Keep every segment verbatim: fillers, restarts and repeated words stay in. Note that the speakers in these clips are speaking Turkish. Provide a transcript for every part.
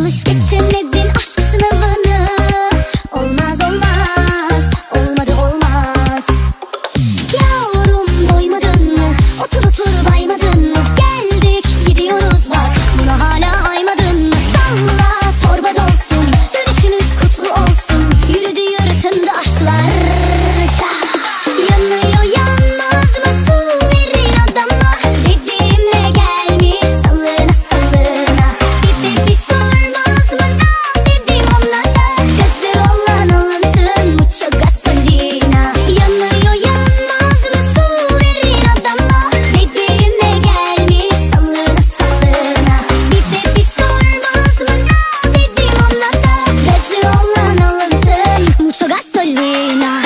çalış geçemedin aşk sınavını. Olmaz olmaz, olmadı olmaz. Yavrum doymadın mı? Otur otur baymadın mı? Geldik gidiyoruz bak, buna hala aymadın mı? Salla torba dolsun, dönüşünüz kutlu olsun. Yürüdü yırtındı aşklar. Yanıyor yanmaz mı su verin adama? Dediğime gelmiş salına salına. Bir de bir sormaz mı ne dedim ona da? Gazı olan alınsın mucho gasolina. Yanıyor yanmaz mı su verin adama? Dediğime gelmiş salına salına. Bir de bir sormaz mı ne dedim ona da? Gazı olan alınsın mucho gasolina.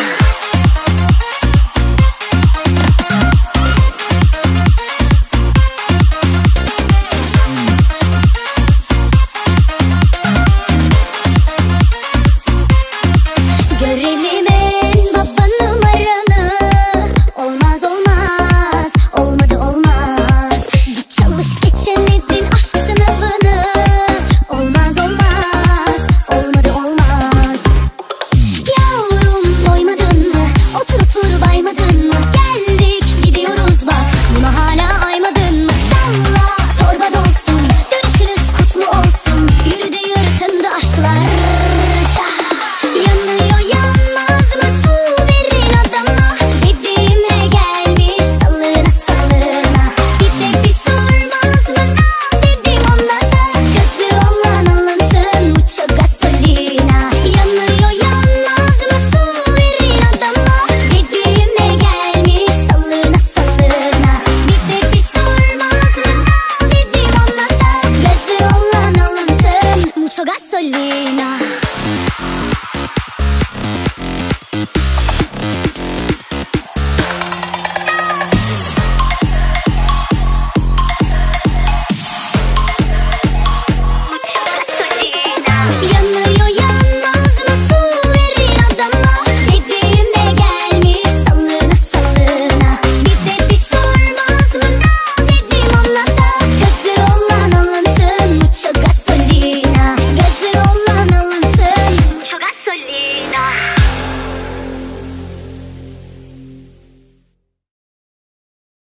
Görelim en baba numaranı. Olmaz olmaz, olmadı olmaz. Git çalış geçemedin aşk sınavını. Olmaz olmaz, olmadı olmaz. Yavrum doymadın mı? Otur otur baymadın mı? Geldik gidiyoruz bak, buna hala aymadın mı? Salla torba dolsun, dönüşünüz kutlu olsun. Yürüdü yırtındı aşklar. Yanıyor yanmaz mı su verin adama? Dediğime gelmiş salına salına. Bir de bir sormaz mı ne dedim ona da? Gazı olan alınsın mucho gasolina. Yanıyor yanmaz mı su verin adama? Dediğime gelmiş salına salına. Bir de bir sormaz mı ne dedim ona da? Gazı olan alınsın mucho gasolina.